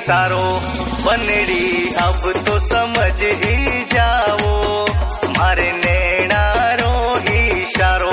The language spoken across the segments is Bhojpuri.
सारो बनड़ी अब तो समझ ही जाओ मारे नैना रो इशारो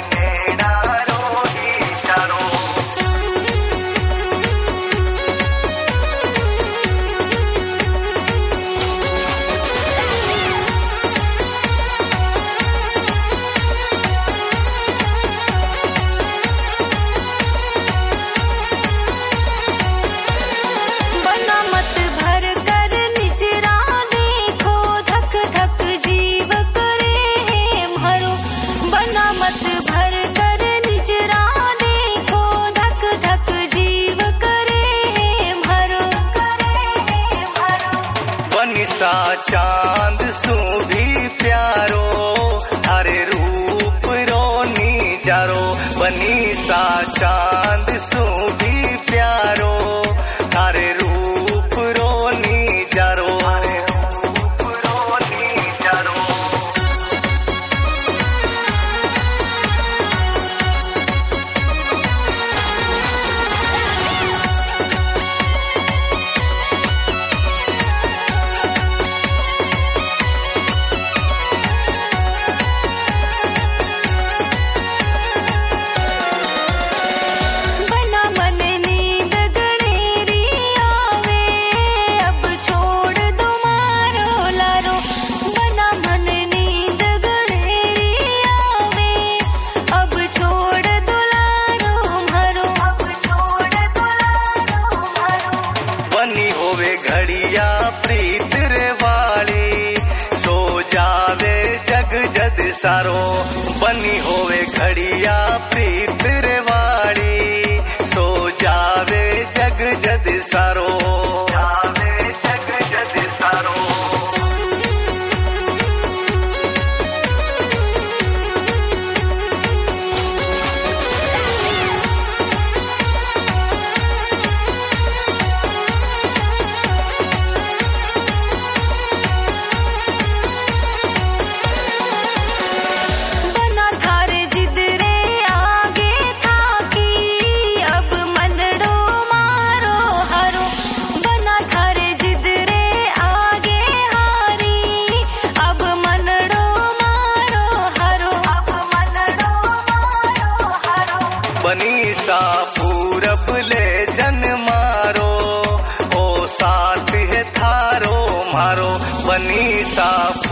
सा चांद सू भी प्यारो थारे रूप रोनी जारो बनी सा चांद सू भी प्यारो थारे रूप रोनी जारो घड़िया प्रीत रे वाली सो जावे जग जद सारो बनी होवे घड़िया प्रीत रे वाली सो जावे जग जद सारो बनी सा पूरब ले जन मारो ओ साथ है थारो मारो बनी सा